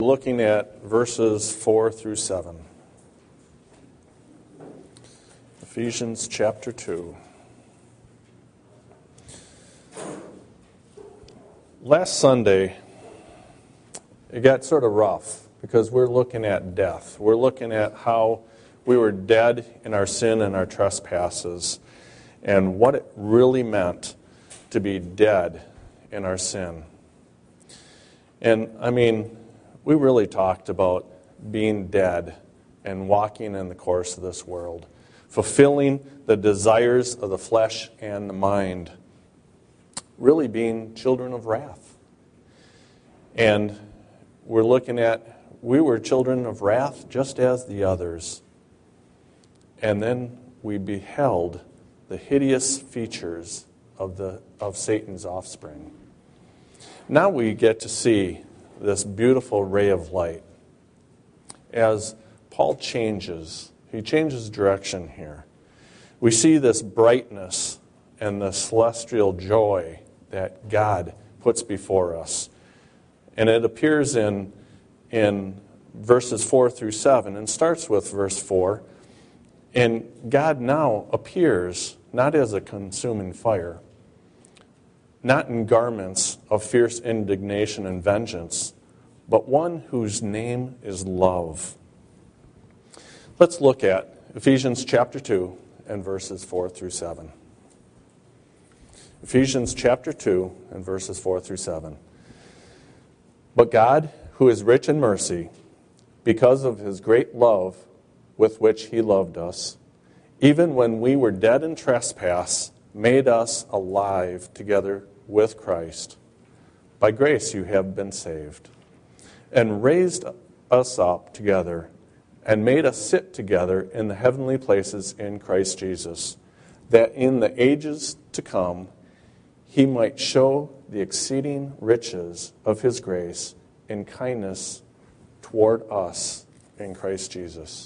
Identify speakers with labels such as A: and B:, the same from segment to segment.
A: Looking at verses 4 through 7. Ephesians chapter 2. Last Sunday, it got sort of rough because we're looking at death. We're looking at how we were dead in our sin and our trespasses and what it really meant to be dead in our sin. And we really talked about being dead and walking in the course of this world, fulfilling the desires of the flesh and the mind, really being children of wrath. And we're looking at, we were children of wrath just as the others. And then we beheld the hideous features of Satan's offspring. Now we get to see this beautiful ray of light. As Paul changes, he changes direction here. We see this brightness and the celestial joy that God puts before us. And it appears in verses 4 through 7 and starts with verse 4. And God now appears not as a consuming fire, not in garments of fierce indignation and vengeance, but one whose name is love. Let's look at Ephesians chapter 2 and verses 4 through 7. Ephesians chapter 2 and verses 4 through 7. But God, who is rich in mercy, because of his great love with which he loved us, even when we were dead in trespass, made us alive together with Christ. By grace you have been saved, and raised us up together, and made us sit together in the heavenly places in Christ Jesus, that in the ages to come he might show the exceeding riches of his grace in kindness toward us in Christ Jesus.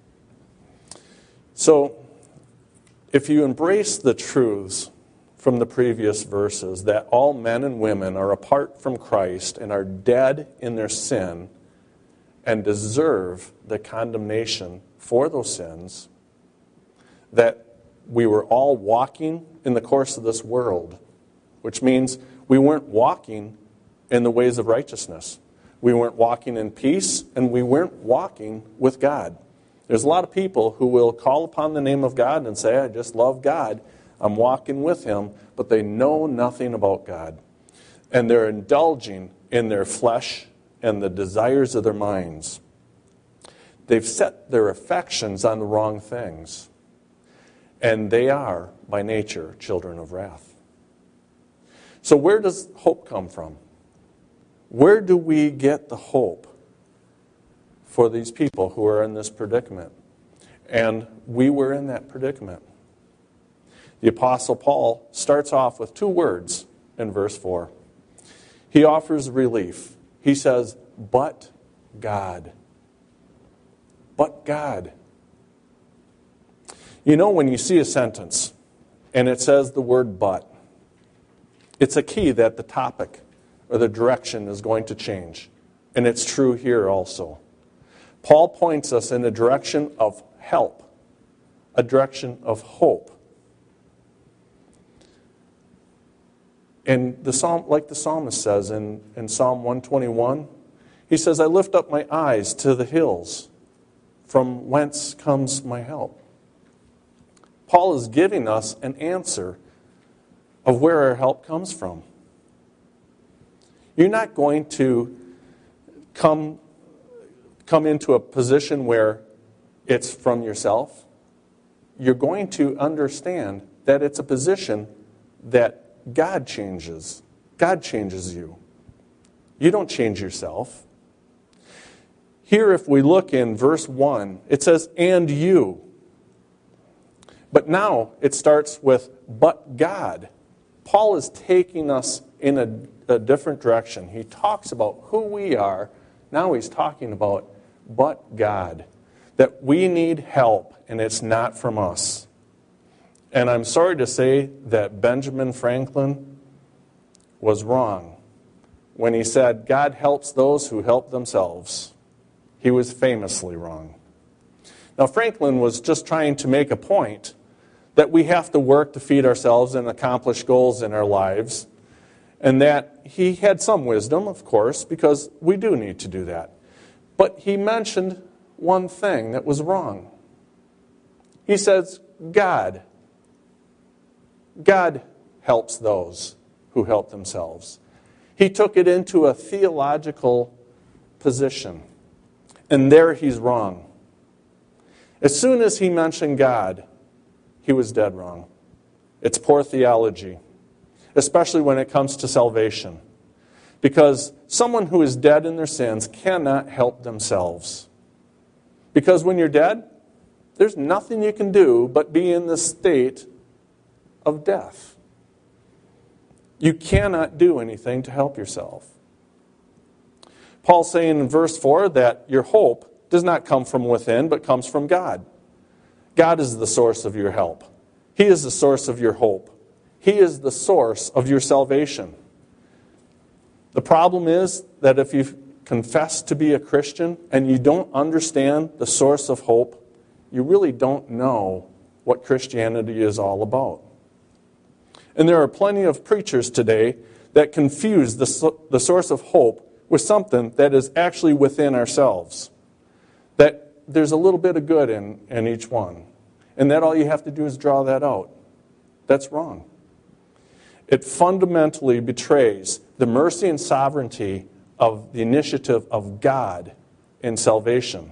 A: So, if you embrace the truths from the previous verses, that all men and women are apart from Christ and are dead in their sin and deserve the condemnation for those sins, that we were all walking in the course of this world, which means we weren't walking in the ways of righteousness. We weren't walking in peace, and we weren't walking with God. There's a lot of people who will call upon the name of God and say, I just love God, I'm walking with him, but they know nothing about God. And they're indulging in their flesh and the desires of their minds. They've set their affections on the wrong things. And they are, by nature, children of wrath. So where does hope come from? Where do we get the hope for these people who are in this predicament? And we were in that predicament. The Apostle Paul starts off with two words in verse 4. He offers relief. He says, but God. But God. You know, when you see a sentence and it says the word but, it's a key that the topic or the direction is going to change. And it's true here also. Paul points us in a direction of help, a direction of hope. And the psalm, like the psalmist says in Psalm 121, he says, I lift up my eyes to the hills, from whence comes my help. Paul is giving us an answer of where our help comes from. You're not going to come into a position where it's from yourself. You're going to understand that it's a position that God changes. God changes you. You don't change yourself. Here, if we look in verse 1, it says, and you. But now it starts with, but God. Paul is taking us in a different direction. He talks about who we are. Now he's talking about, but God. That we need help, and it's not from us. And I'm sorry to say that Benjamin Franklin was wrong when he said, God helps those who help themselves. He was famously wrong. Now, Franklin was just trying to make a point that we have to work to feed ourselves and accomplish goals in our lives, and that he had some wisdom, of course, because we do need to do that. But he mentioned one thing that was wrong. He says, God helps those who help themselves. He took it into a theological position, and there he's wrong. As soon as he mentioned God, he was dead wrong. It's poor theology, especially when it comes to salvation, because someone who is dead in their sins cannot help themselves. Because when you're dead, there's nothing you can do but be in the state of death. You cannot do anything to help yourself. Paul's saying in verse 4 that your hope does not come from within, but comes from God. God is the source of your help. He is the source of your hope. He is the source of your salvation. The problem is that if you confess to be a Christian and you don't understand the source of hope, you really don't know what Christianity is all about. And there are plenty of preachers today that confuse the source of hope with something that is actually within ourselves. That there's a little bit of good in each one. And that all you have to do is draw that out. That's wrong. It fundamentally betrays the mercy and sovereignty of the initiative of God in salvation.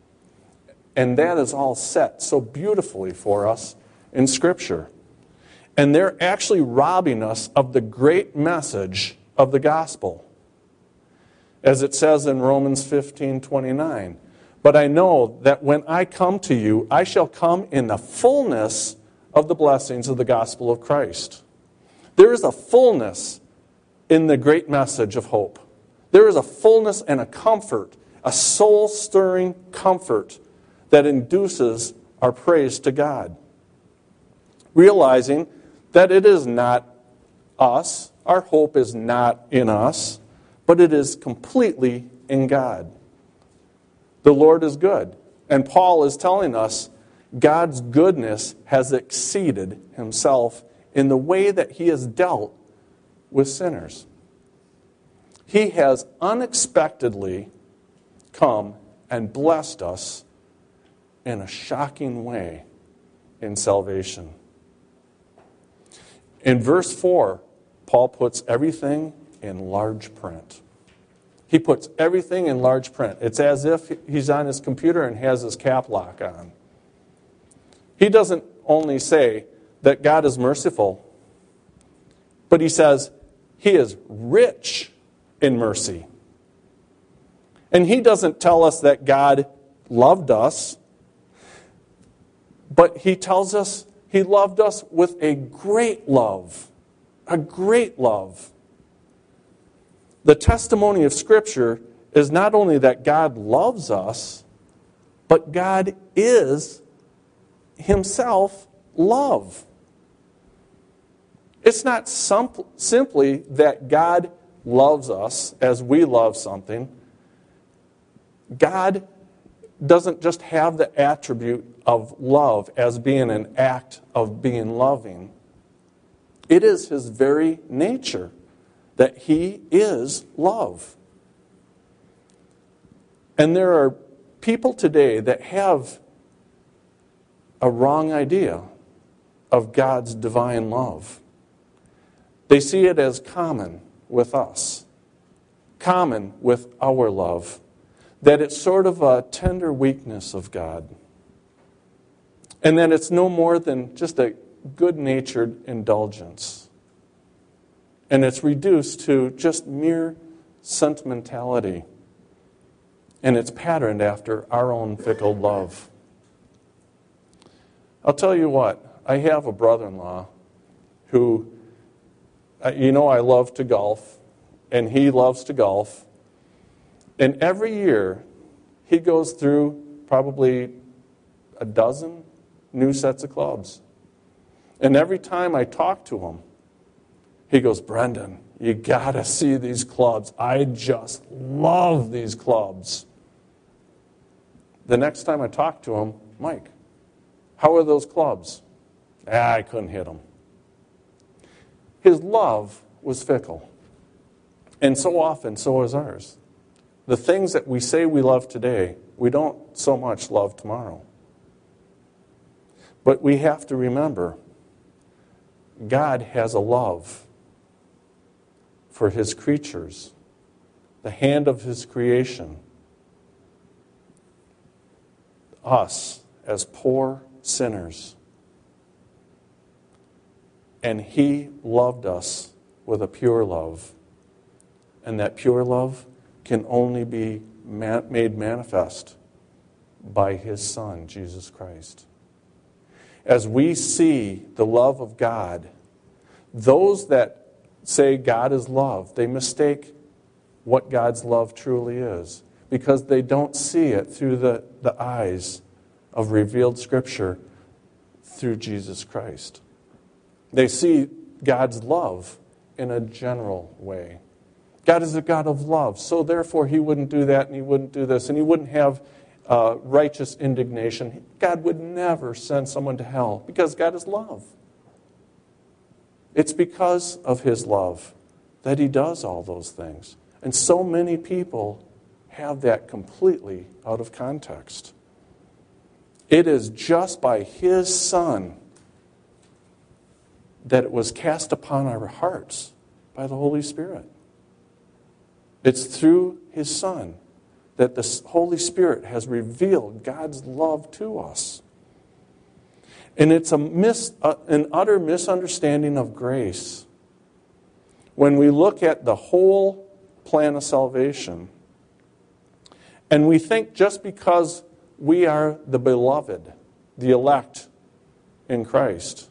A: And that is all set so beautifully for us in Scripture. And they're actually robbing us of the great message of the gospel. As it says in Romans 15:29, but I know that when I come to you, I shall come in the fullness of the blessings of the gospel of Christ. There is a fullness in the great message of hope. There is a fullness and a comfort, a soul-stirring comfort that induces our praise to God. Realizing that it is not us, our hope is not in us, but it is completely in God. The Lord is good. And Paul is telling us God's goodness has exceeded himself in the way that he has dealt with sinners. He has unexpectedly come and blessed us in a shocking way in salvation. In verse 4, Paul puts everything in large print. He puts everything in large print. It's as if he's on his computer and has his cap lock on. He doesn't only say that God is merciful, but he says he is rich in mercy. And he doesn't tell us that God loved us, but he tells us he loved us with a great love. A great love. The testimony of Scripture is not only that God loves us, but God is himself love. It's not simply that God loves us as we love something. God doesn't just have the attribute of love as being an act of being loving. It is his very nature that he is love. And there are people today that have a wrong idea of God's divine love. They see it as common with us, common with our love, that it's sort of a tender weakness of God, and that it's no more than just a good-natured indulgence. And it's reduced to just mere sentimentality. And it's patterned after our own fickle love. I'll tell you what, I have a brother-in-law who, I love to golf, and he loves to golf. And every year, he goes through probably a dozen new sets of clubs. And every time I talk to him, he goes, Brendan, You got to see these clubs. I just love these clubs. The next time I talk to him, Mike, how are those clubs? I couldn't hit them. His love was fickle. And so often, so is ours. The things that we say we love today, we don't so much love tomorrow. But we have to remember, God has a love for his creatures, the hand of his creation, us as poor sinners. And he loved us with a pure love. And that pure love can only be made manifest by his Son, Jesus Christ. As we see the love of God, those that say God is love, they mistake what God's love truly is, because they don't see it through the eyes of revealed Scripture through Jesus Christ. They see God's love in a general way. God is a God of love, so therefore he wouldn't do that and he wouldn't do this and he wouldn't have righteous indignation. God would never send someone to hell because God is love. It's because of his love that he does all those things. And so many people have that completely out of context. It is just by his Son that it was cast upon our hearts by the Holy Spirit. It's through his Son that the Holy Spirit has revealed God's love to us. And it's an utter misunderstanding of grace when we look at the whole plan of salvation and we think just because we are the beloved, the elect in Christ,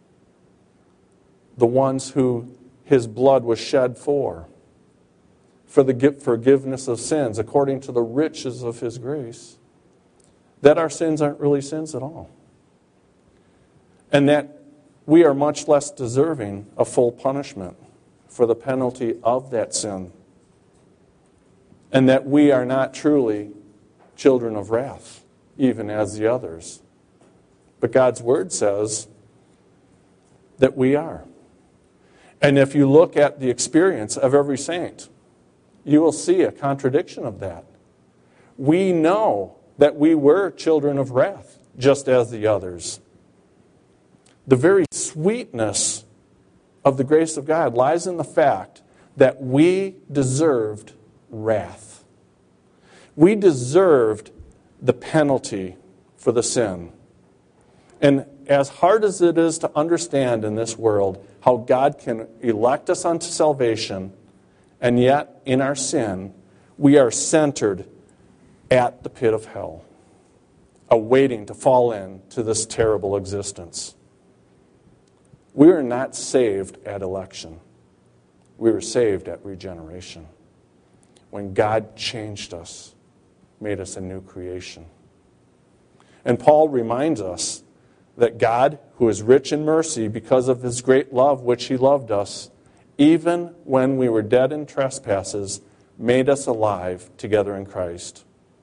A: the ones who his blood was shed for the forgiveness of sins, according to the riches of his grace, that our sins aren't really sins at all. And that we are much less deserving of full punishment for the penalty of that sin. And that we are not truly children of wrath, even as the others. But God's Word says that we are. And if you look at the experience of every saint, you will see a contradiction of that. We know that we were children of wrath, just as the others. The very sweetness of the grace of God lies in the fact that we deserved wrath. We deserved the penalty for the sin. And as hard as it is to understand in this world how God can elect us unto salvation, and yet, in our sin, we are centered at the pit of hell, awaiting to fall into this terrible existence. We are not saved at election. We were saved at regeneration. When God changed us, made us a new creation. And Paul reminds us that God, who is rich in mercy because of his great love which he loved us, even when we were dead in trespasses, made us alive together in Christ.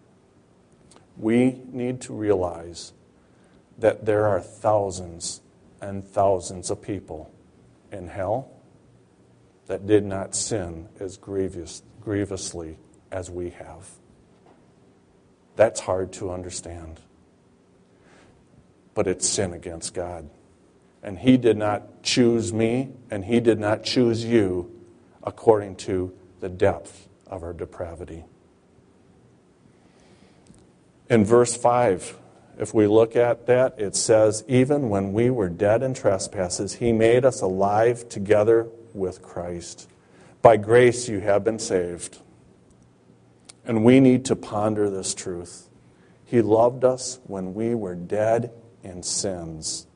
A: We need to realize that there are thousands and thousands of people in hell that did not sin as grievously as we have. That's hard to understand. But it's sin against God. And he did not choose me, and he did not choose you according to the depth of our depravity. In verse 5, if we look at that, it says, even when we were dead in trespasses, he made us alive together with Christ. By grace you have been saved. And we need to ponder this truth. He loved us when we were dead in sins.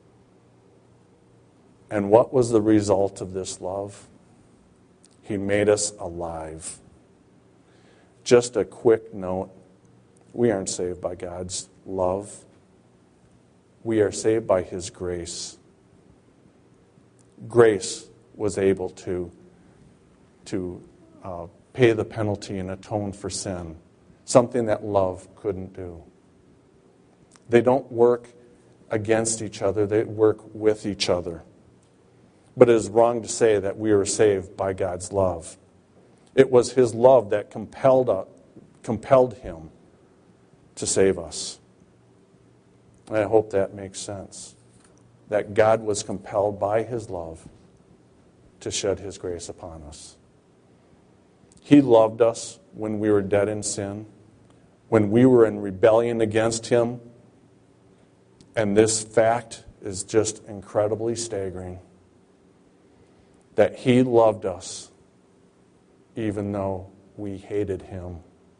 A: And what was the result of this love? He made us alive. Just a quick note. We aren't saved by God's love. We are saved by his grace. Grace was able to to pay the penalty and atone for sin, something that love couldn't do. They don't work against each other, they work with each other. But it is wrong to say that we are saved by God's love. It was His love that compelled Him to save us. And I hope that makes sense. That God was compelled by His love to shed His grace upon us. He loved us when we were dead in sin, when we were in rebellion against Him. And this fact is just incredibly staggering. That He loved us even though we hated Him.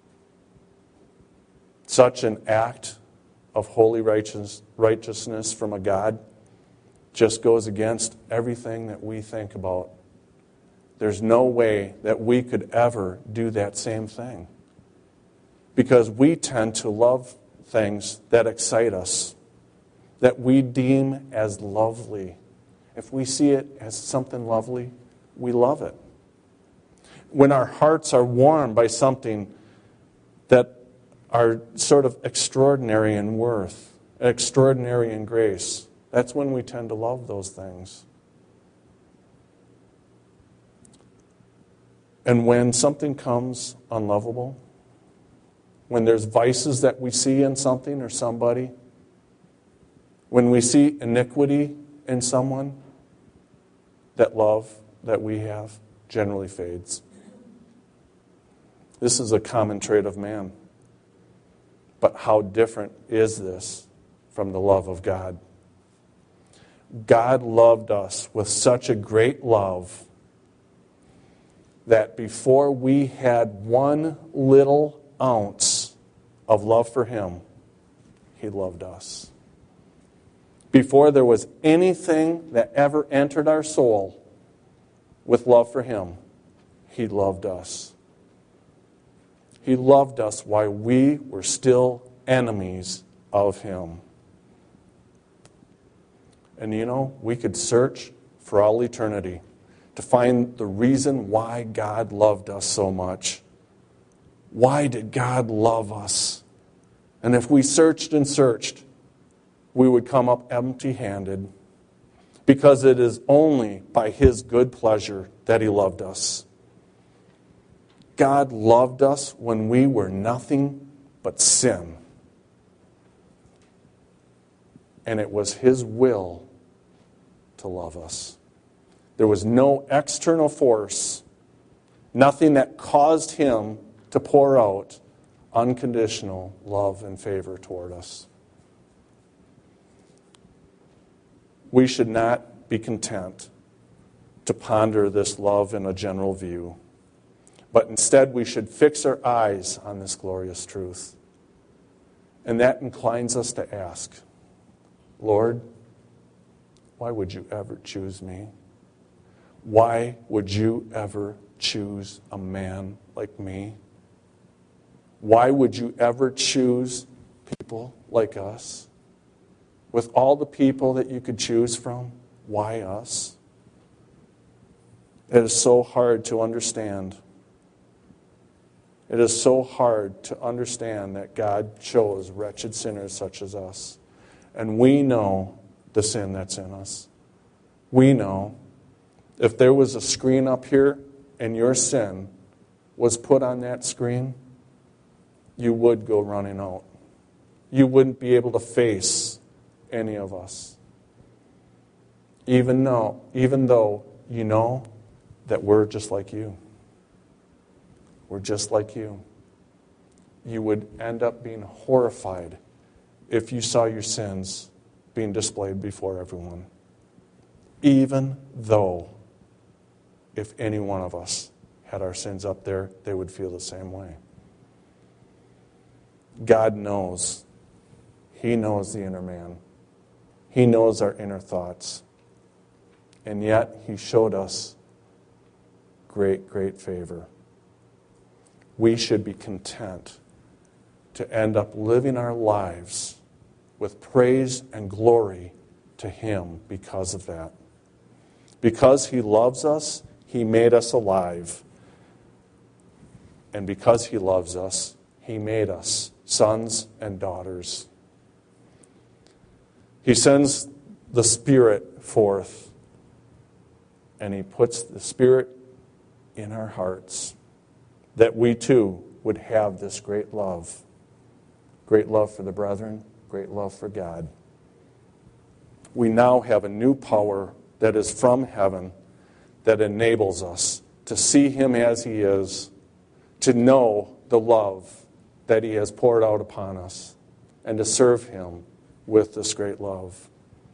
A: Such an act of holy righteousness from a God just goes against everything that we think about. There's no way that we could ever do that same thing. Because we tend to love things that excite us, that we deem as lovely. If we see it as something lovely, we love it. When our hearts are warmed by something that are sort of extraordinary in worth, extraordinary in grace, that's when we tend to love those things. And when something comes unlovable, when there's vices that we see in something or somebody, when we see iniquity in someone, that love that we have generally fades. This is a common trait of man. But how different is this from the love of God? God loved us with such a great love that before we had one little ounce of love for Him, He loved us. Before there was anything that ever entered our soul with love for Him, He loved us. He loved us while we were still enemies of Him. And you know, we could search for all eternity to find the reason why God loved us so much. Why did God love us? And if we searched and searched, we would come up empty-handed, because it is only by His good pleasure that He loved us. God loved us when we were nothing but sin. And it was His will to love us. There was no external force, nothing that caused Him to pour out unconditional love and favor toward us. We should not be content to ponder this love in a general view, but instead we should fix our eyes on this glorious truth. And that inclines us to ask, Lord, why would you ever choose me? Why would you ever choose a man like me? Why would you ever choose people like us? With all the people that you could choose from, why us? It is so hard to understand. It is so hard to understand that God chose wretched sinners such as us. And we know the sin that's in us. We know if there was a screen up here and your sin was put on that screen, you would go running out. You wouldn't be able to face any of us. Even though you know that we're just like you. We're just like you. You would end up being horrified if you saw your sins being displayed before everyone. Even though if any one of us had our sins up there, they would feel the same way. God knows. He knows the inner man. He knows our inner thoughts. And yet, He showed us great, great favor. We should be content to end up living our lives with praise and glory to Him because of that. Because He loves us, He made us alive. And because he loves us, he made us sons and daughters. He sends the Spirit forth, and he puts the Spirit in our hearts, that we too would have this great love for the brethren, great love for God. We now have a new power that is from heaven that enables us to see him as he is, to know the love that he has poured out upon us, and to serve him with this great love.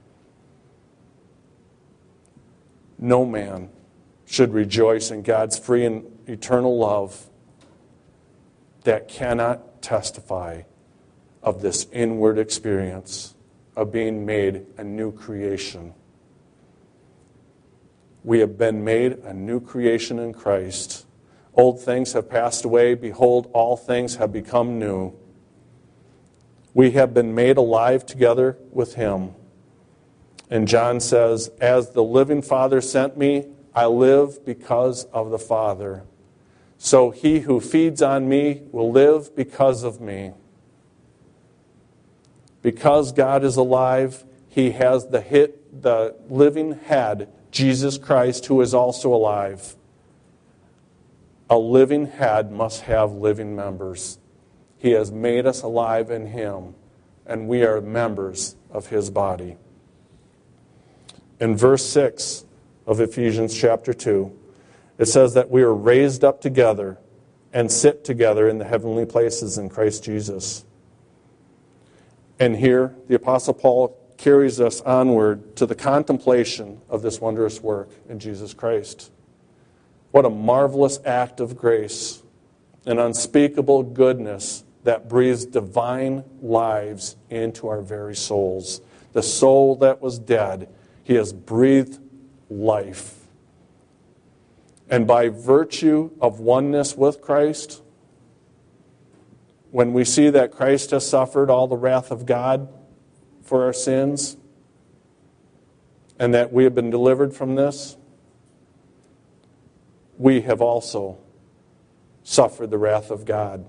A: No man should rejoice in God's free and eternal love that cannot testify of this inward experience of being made a new creation. We have been made a new creation in Christ. Old things have passed away. Behold, all things have become new. We have been made alive together with him. And John says, as the living Father sent me, I live because of the Father. So he who feeds on me will live because of me. Because God is alive, he has the living head, Jesus Christ, who is also alive. A living head must have living members. He has made us alive in him, and we are members of his body. In verse 6 of Ephesians chapter 2, it says that we are raised up together and sit together in the heavenly places in Christ Jesus. And here, the Apostle Paul carries us onward to the contemplation of this wondrous work in Jesus Christ. What a marvelous act of grace, an unspeakable goodness that breathes divine lives into our very souls. The soul that was dead, he has breathed life. And by virtue of oneness with Christ, when we see that Christ has suffered all the wrath of God for our sins, and that we have been delivered from this, we have also suffered the wrath of God.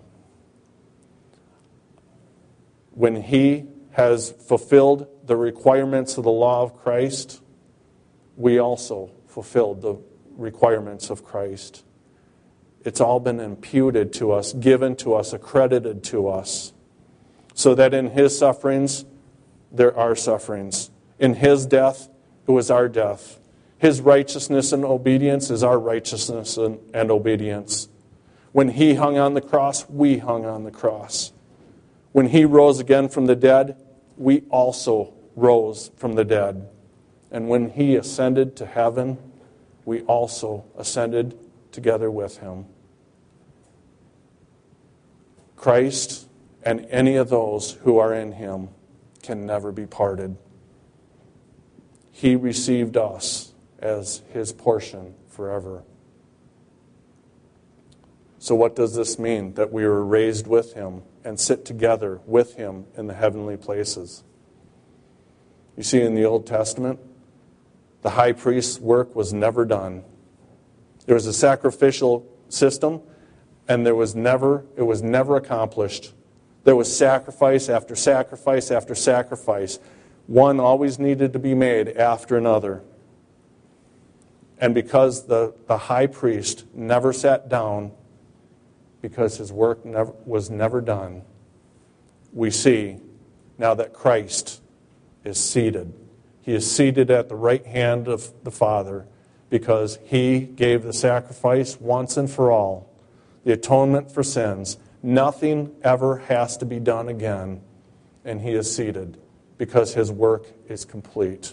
A: When he has fulfilled the requirements of the law of Christ, we also fulfilled the requirements of Christ. It's all been imputed to us, given to us, accredited to us, so that in his sufferings, there are sufferings. In his death, it was our death. His righteousness and obedience is our righteousness and obedience. When he hung on the cross, we hung on the cross. When he rose again from the dead, we also rose from the dead. And when he ascended to heaven, we also ascended together with him. Christ and any of those who are in him can never be parted. He received us as his portion forever. So what does this mean? That we were raised with him and sit together with him in the heavenly places. You see, in the Old Testament, the high priest's work was never done. There was a sacrificial system, and it was never accomplished. There was sacrifice after sacrifice after sacrifice. One always needed to be made after another. And because the high priest never sat down, because his work was never done, we see now that Christ is seated. He is seated at the right hand of the Father because he gave the sacrifice once and for all, the atonement for sins. Nothing ever has to be done again, and he is seated because his work is complete.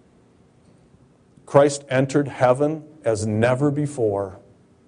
A: Christ entered heaven as never before.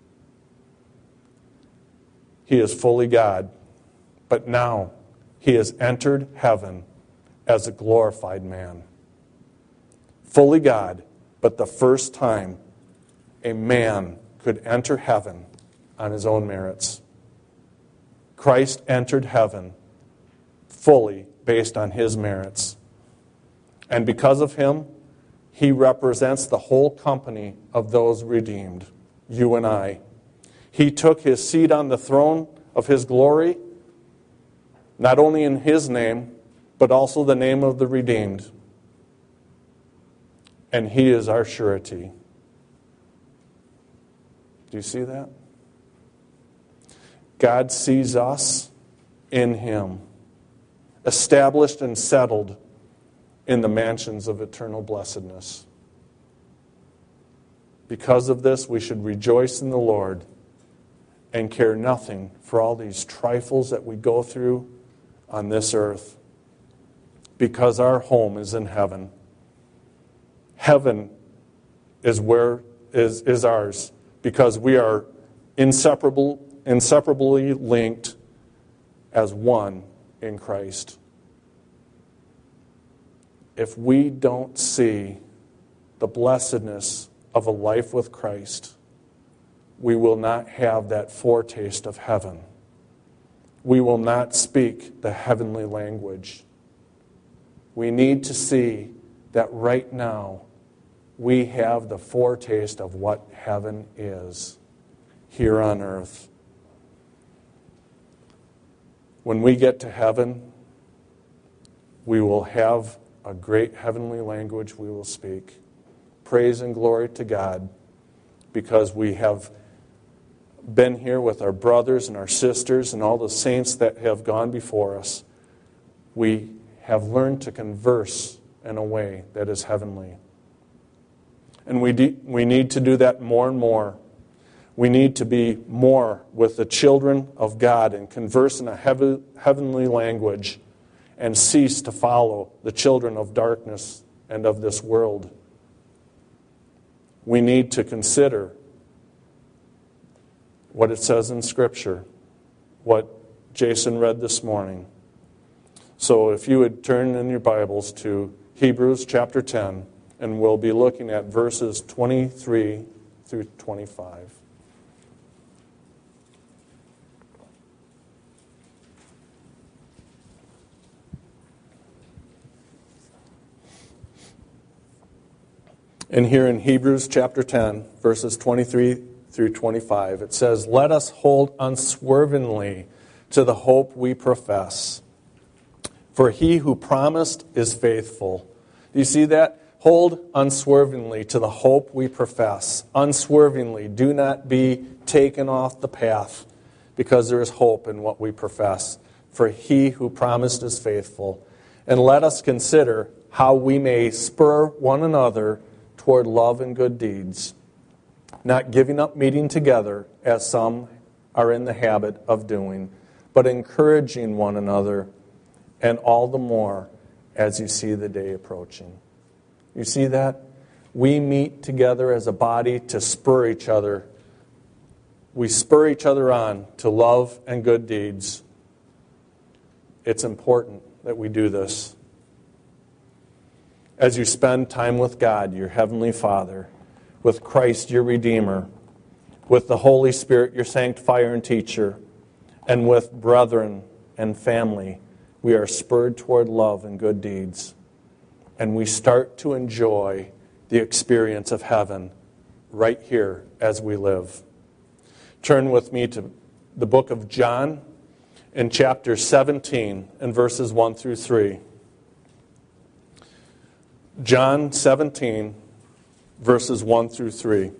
A: He is fully God, but now he has entered heaven as a glorified man. Fully God, but the first time a man could enter heaven on his own merits. Christ entered heaven fully based on his merits. And because of him, he represents the whole company of those redeemed, you and I. He took his seat on the throne of his glory, not only in his name, but also the name of the redeemed. And he is our surety. Do you see that? God sees us in him, established and settled in the mansions of eternal blessedness. Because of this, we should rejoice in the Lord and care nothing for all these trifles that we go through on this earth, because our home is in heaven. Heaven is ours because we are inseparably linked as one in Christ. If we don't see the blessedness of a life with Christ, we will not have that foretaste of heaven. We will not speak the heavenly language. We need to see that right now we have the foretaste of what heaven is here on earth. When we get to heaven, we will have a great heavenly language we will speak. Praise and glory to God, because we have been here with our brothers and our sisters and all the saints that have gone before us. We have learned to converse in a way that is heavenly. And we need to do that more and more. We need to be more with the children of God and converse in a heavenly language and cease to follow the children of darkness and of this world. We need to consider what it says in Scripture, what Jason read this morning. So if you would turn in your Bibles to Hebrews chapter 10, and we'll be looking at verses 23 through 25. And here in Hebrews chapter 10, verses 23 through 25, it says, "Let us hold unswervingly to the hope we profess. For he who promised is faithful." Do you see that? Hold unswervingly to the hope we profess. Unswervingly. Do not be taken off the path, because there is hope in what we profess. For he who promised is faithful. And let us consider how we may spur one another toward love and good deeds, not giving up meeting together, as some are in the habit of doing, but encouraging one another, and all the more as you see the day approaching. You see that? We meet together as a body to spur each other. We spur each other on to love and good deeds. It's important that we do this. As you spend time with God, your Heavenly Father, with Christ, your Redeemer, with the Holy Spirit, your sanctifier and teacher, and with brethren and family, we are spurred toward love and good deeds. And we start to enjoy the experience of heaven right here as we live. Turn with me to the book of John in chapter 17 and verses 1 through 3. John 17, verses 1 through 3.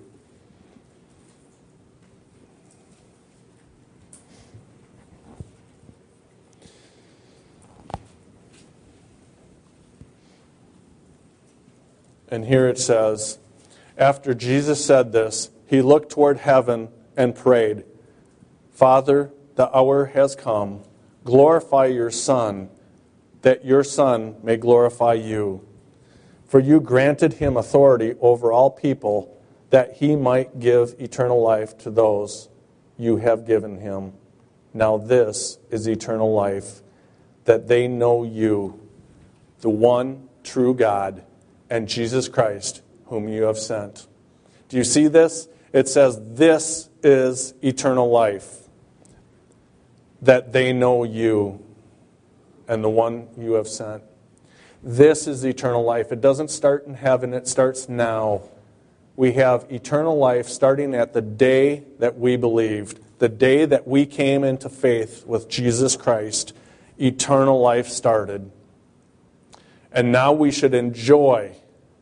A: And here it says, "After Jesus said this, he looked toward heaven and prayed, 'Father, the hour has come. Glorify your Son, that your Son may glorify you. For you granted him authority over all people, that he might give eternal life to those you have given him. Now this is eternal life, that they know you, the one true God, and Jesus Christ, whom you have sent.'" Do you see this? It says, this is eternal life, that they know you and the one you have sent. This is eternal life. It doesn't start in heaven, it starts now we have eternal life starting at the day that we believed, the day that we came into faith with Jesus Christ. Eternal life started. And now we should enjoy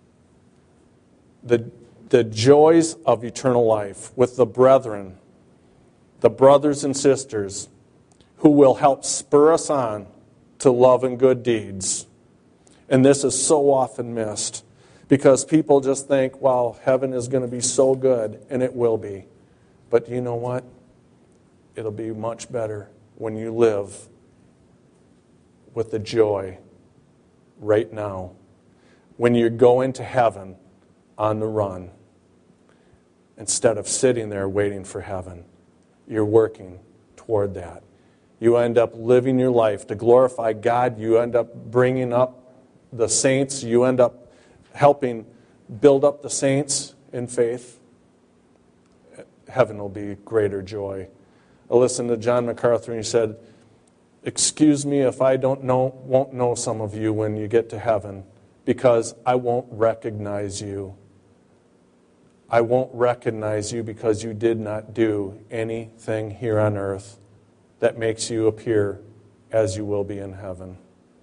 A: the joys of eternal life with the brethren, the brothers and sisters who will help spur us on to love and good deeds. And this is so often missed because people just think, wow, heaven is going to be so good, and it will be. But you know what? It'll be much better when you live with the joy right now. When you go into heaven on the run, instead of sitting there waiting for heaven, you're working toward that. You end up living your life to glorify God. You end up bringing up the saints. You end up helping build up the saints in faith. Heaven will be greater joy. I listened to John MacArthur and he said, "Excuse me if I won't know some of you when you get to heaven, because I won't recognize you. I won't recognize you because you did not do anything here on earth that makes you appear as you will be in heaven."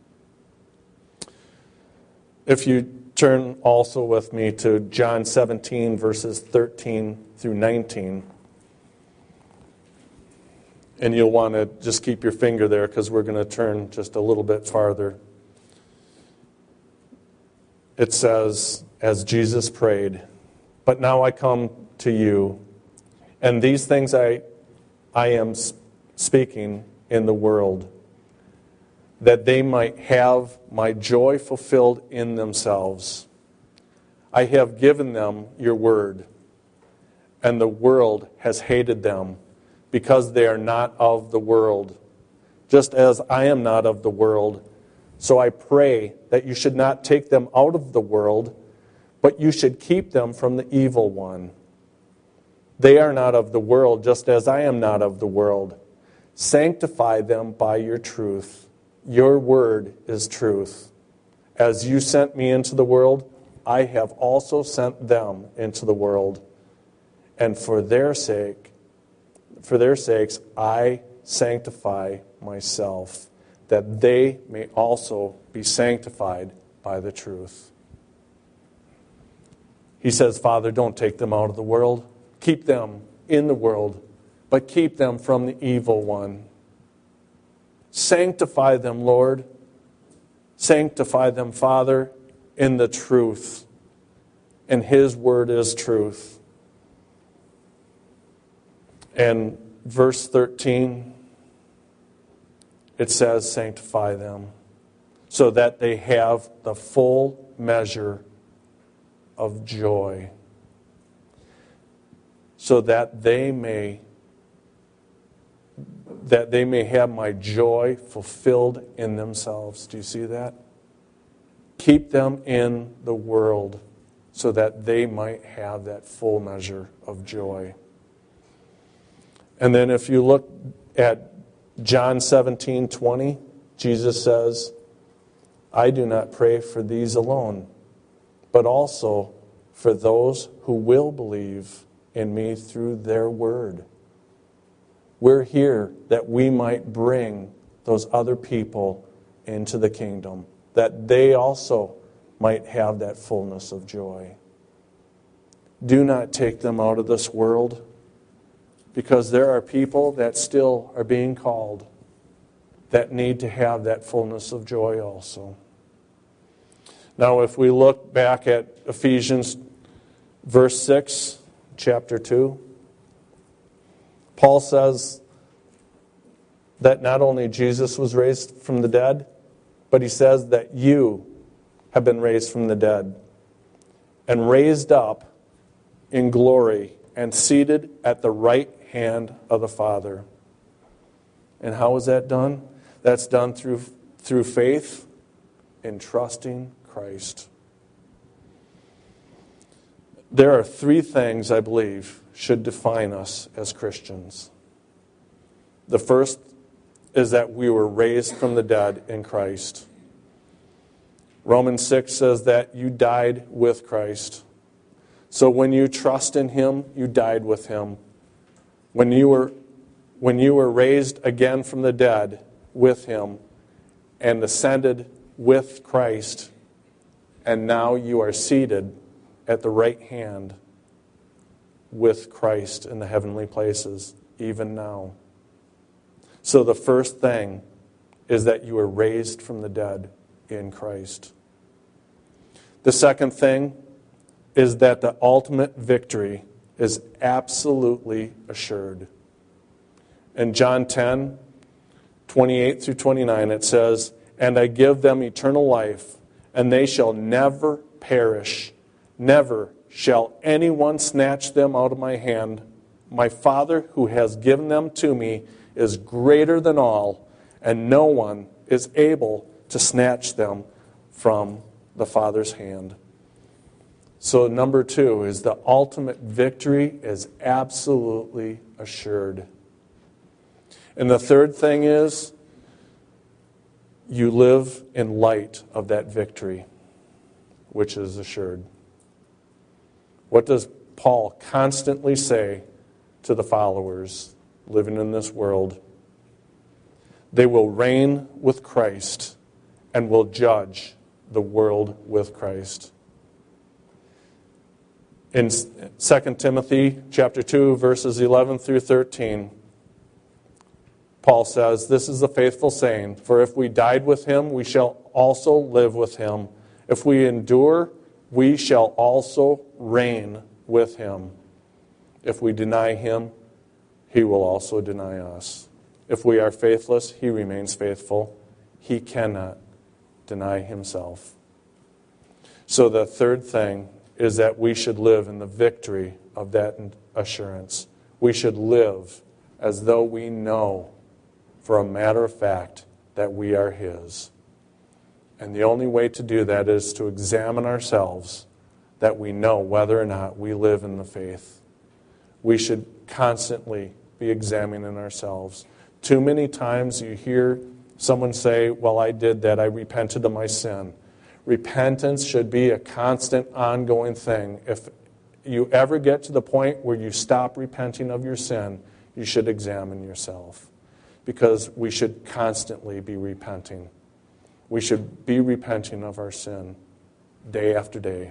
A: If you turn also with me to John 17, verses 13 through 19. And you'll want to just keep your finger there because we're going to turn just a little bit farther. It says, as Jesus prayed, "But now I come to you, and these things I am speaking in the world, that they might have my joy fulfilled in themselves. I have given them your word, and the world has hated them, because they are not of the world, just as I am not of the world. So I pray that you should not take them out of the world, but you should keep them from the evil one. They are not of the world, just as I am not of the world. Sanctify them by your truth. Your word is truth. As you sent me into the world, I have also sent them into the world. And for their sakes, I sanctify myself, that they may also be sanctified by the truth." He says, Father, don't take them out of the world. Keep them in the world, but keep them from the evil one. Sanctify them, Lord. Sanctify them, Father, in the truth. And His word is truth. And verse 13, it says, sanctify them, so that they have the full measure of joy, so that they may have my joy fulfilled in themselves. Do you see that? Keep them in the world so that they might have that full measure of joy. And then if you look at John 17:20, Jesus says, I do not pray for these alone, but also for those who will believe in me through their word. We're here that we might bring those other people into the kingdom, that they also might have that fullness of joy. Do not take them out of this world, because there are people that still are being called that need to have that fullness of joy also. Now, if we look back at Ephesians verse 6, chapter 2, Paul says that not only Jesus was raised from the dead, but he says that you have been raised from the dead and raised up in glory and seated at the right hand of the Father. And how is that done? That's done through faith in trusting Christ. There are three things, I believe, should define us as Christians. The first is that we were raised from the dead in Christ. Romans 6 says that you died with Christ. So when you trust in Him, you died with Him. When you were raised again from the dead with Him and ascended with Christ, and now you are seated at the right hand with Christ in the heavenly places, even now. So the first thing is that you are raised from the dead in Christ. The second thing is that the ultimate victory is absolutely assured. In John 10, 28 through 29, it says, "And I give them eternal life, and they shall never perish. Never shall anyone snatch them out of my hand. My Father who has given them to me is greater than all, and no one is able to snatch them from the Father's hand." So number 2 is the ultimate victory is absolutely assured. And the third thing is you live in light of that victory, which is assured. What does Paul constantly say to the followers living in this world? They will reign with Christ and will judge the world with Christ. In 2 Timothy chapter 2, verses 11 through 13, Paul says, "This is a faithful saying, for if we died with Him, we shall also live with Him. If we endure, we shall also reign with Him. If we deny Him, He will also deny us. If we are faithless, He remains faithful. He cannot deny Himself." So the third thing is that we should live in the victory of that assurance. We should live as though we know for a matter of fact that we are His. And the only way to do that is to examine ourselves, that we know whether or not we live in the faith. We should constantly be examining ourselves. Too many times you hear someone say, "Well, I did that. I repented of my sin." Repentance should be a constant, ongoing thing. If you ever get to the point where you stop repenting of your sin, you should examine yourself. Because we should constantly be repenting. We should be repenting of our sin day after day.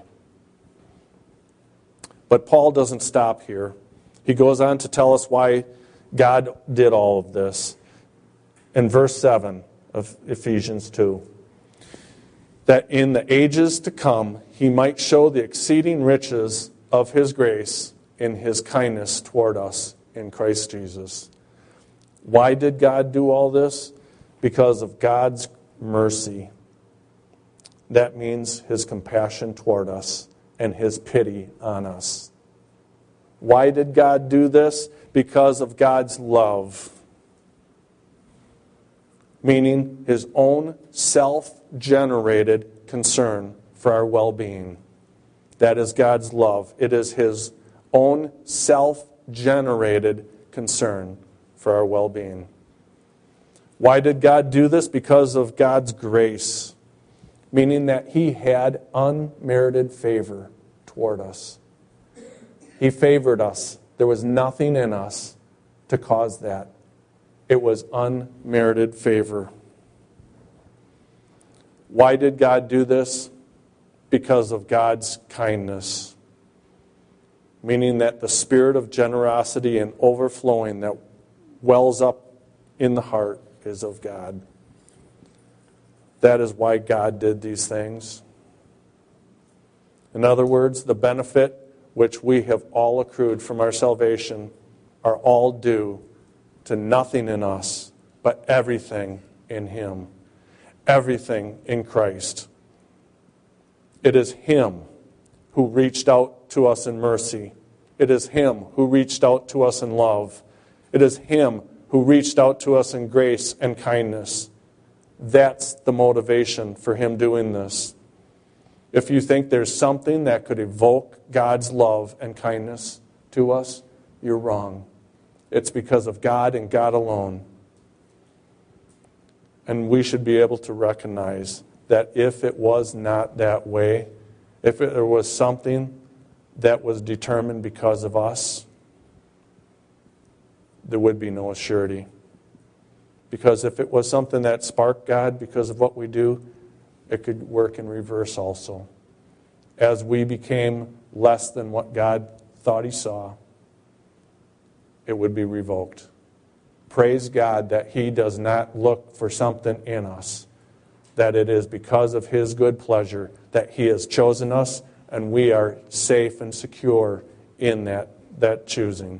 A: But Paul doesn't stop here. He goes on to tell us why God did all of this. In verse 7 of Ephesians 2. That in the ages to come He might show the exceeding riches of His grace in His kindness toward us in Christ Jesus. Why did God do all this? Because of God's mercy. That means His compassion toward us and His pity on us. Why did God do this? Because of God's love. Meaning His own self-generated concern for our well-being. That is God's love. It is His own self-generated concern for our well-being. Why did God do this? Because of God's grace. Meaning that He had unmerited favor toward us. He favored us. There was nothing in us to cause that. It was unmerited favor. Why did God do this? Because of God's kindness. Meaning that the spirit of generosity and overflowing that wells up in the heart is of God. That is why God did these things. In other words, the benefit which we have all accrued from our salvation are all due to nothing in us, but everything in Him. Everything in Christ. It is Him who reached out to us in mercy. It is Him who reached out to us in love. It is Him who reached out to us in grace and kindness. That's the motivation for Him doing this. If you think there's something that could evoke God's love and kindness to us, you're wrong. It's because of God and God alone. And we should be able to recognize that if it was not that way, if there was something that was determined because of us, there would be no surety. Because if it was something that sparked God because of what we do, it could work in reverse also. As we became less than what God thought He saw, it would be revoked. Praise God that He does not look for something in us, that it is because of His good pleasure that He has chosen us, and we are safe and secure in that choosing.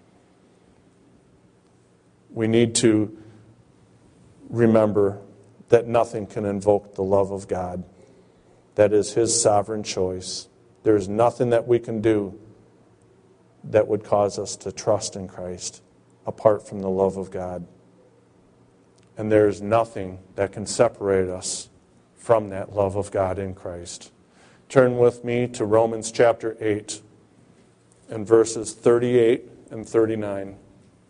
A: We need to remember that nothing can invoke the love of God. That is His sovereign choice. There is nothing that we can do that would cause us to trust in Christ apart from the love of God. And there is nothing that can separate us from that love of God in Christ. Turn with me to Romans chapter 8 and verses 38 and 39.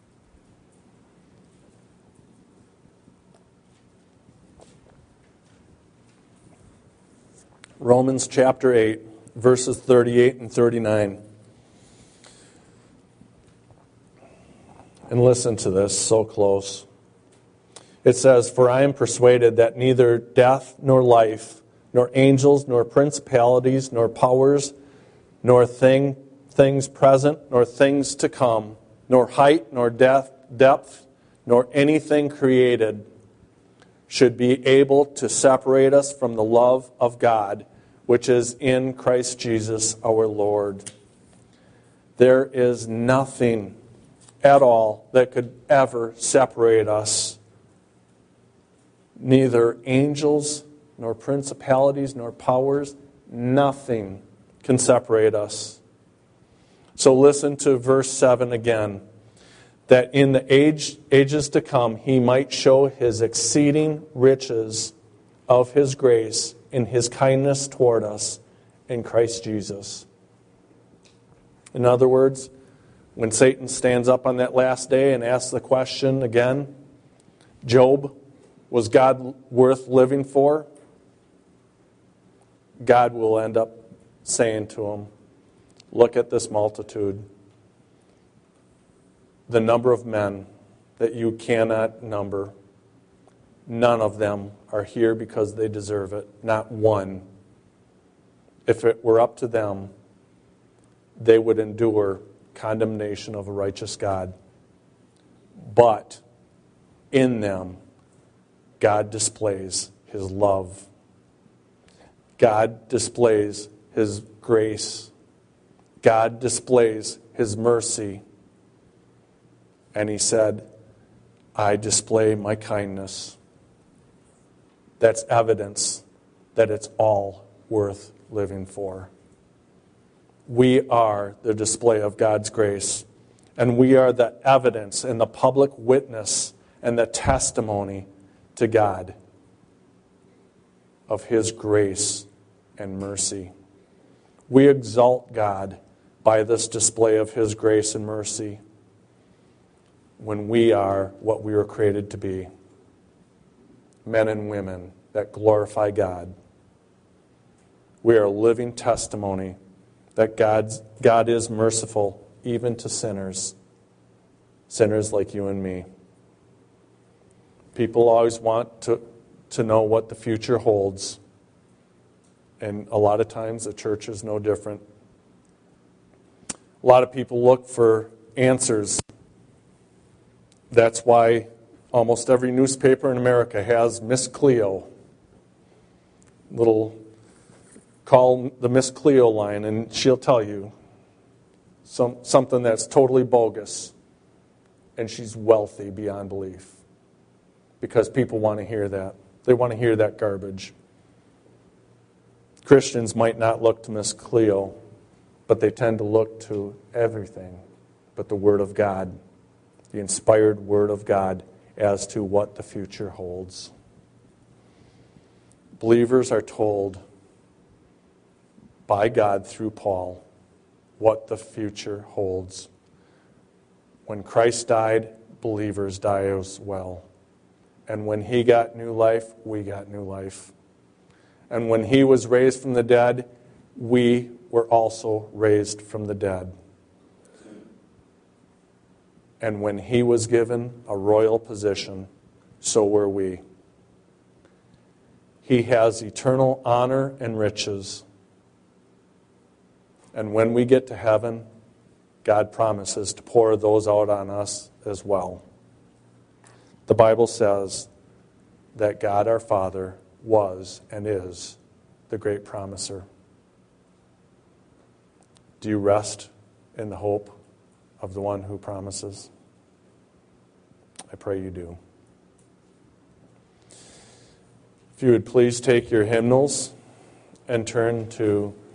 A: Romans chapter 8, verses 38 and 39. And listen to this, so close. It says, "For I am persuaded that neither death nor life, nor angels, nor principalities, nor powers, nor things present, nor things to come, nor height, nor depth, nor anything created should be able to separate us from the love of God, which is in Christ Jesus our Lord." There is nothing at all that could ever separate us. Neither angels, nor principalities, nor powers, nothing can separate us. So listen to verse 7 again. That in the ages to come He might show His exceeding riches of His grace in His kindness toward us in Christ Jesus. In other words, when Satan stands up on that last day and asks the question again, Job, was God worth living for? God will end up saying to him, look at this multitude. The number of men that you cannot number. None of them are here because they deserve it. Not one. If it were up to them, they would endure condemnation of a righteous God. But in them, God displays His love. God displays His grace. God displays His mercy. And He said, I display my kindness. That's evidence that it's all worth living for. We are the display of God's grace. And we are the evidence and the public witness and the testimony to God of His grace and mercy. We exalt God by this display of His grace and mercy when we are what we were created to be. Men and women that glorify God. We are a living testimony that God is merciful even to sinners. Sinners like you and me. People always want to know what the future holds. And a lot of times the church is no different. A lot of people look for answers. That's why almost every newspaper in America has Miss Cleo. Call the Miss Cleo line and she'll tell you something that's totally bogus. And she's wealthy beyond belief. Because people want to hear that. They want to hear that garbage. Christians might not look to Miss Cleo, but they tend to look to everything but the Word of God, the inspired Word of God as to what the future holds. Believers are told by God through Paul what the future holds. When Christ died, believers die as well. And when He got new life, we got new life. And when He was raised from the dead, we were also raised from the dead. And when he was given a royal position, so were we. He has eternal honor and riches. And when we get to heaven, God promises to pour those out on us as well. The Bible says that God our Father was and is the great promiser. Do you rest in the hope of the one who promises? I pray you do. If you would please take your hymnals and turn to